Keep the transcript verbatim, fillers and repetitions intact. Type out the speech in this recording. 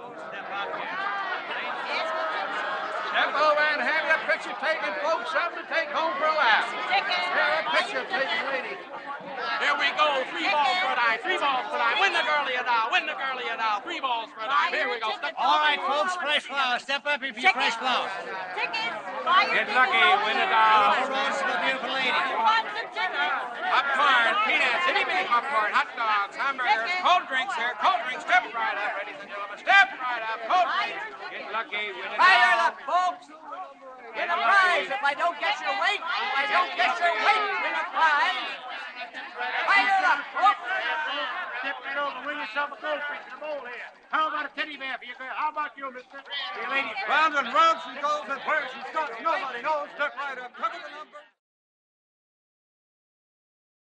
Step over and have your picture taken, folks. Something to take home for a laugh. Ticket. Here, a picture taken, lady. Here we go. Three balls for a dime. Three balls for a dime. Win the girlie a doll. Win the girlie a doll. Three balls for a dime. Here we go. Step All right, folks. Fresh flowers. Step up if you're fresh flowers. Tickets. Buy your Get tickets. lucky. Win a doll. Beautiful rose to the beautiful lady. I want some tickets. Popcorn, peanuts, itty bitty popcorn, hot dogs, hamburgers, cold drinks here. Cold drinks. Step right up, ladies and gentlemen. Step right up. Cold drinks. Get lucky. Win a doll. Fire up, folks! Win a prize if I don't get your weight. If I don't get your weight, win a prize. Fire up, folks! Step right over, win yourself a goldfish in a bowl here. How about a teddy bear for your girl? How about you, mister? Your lady friend? Round and round she goes, and where she stops, nobody knows. Step right up, cover the number.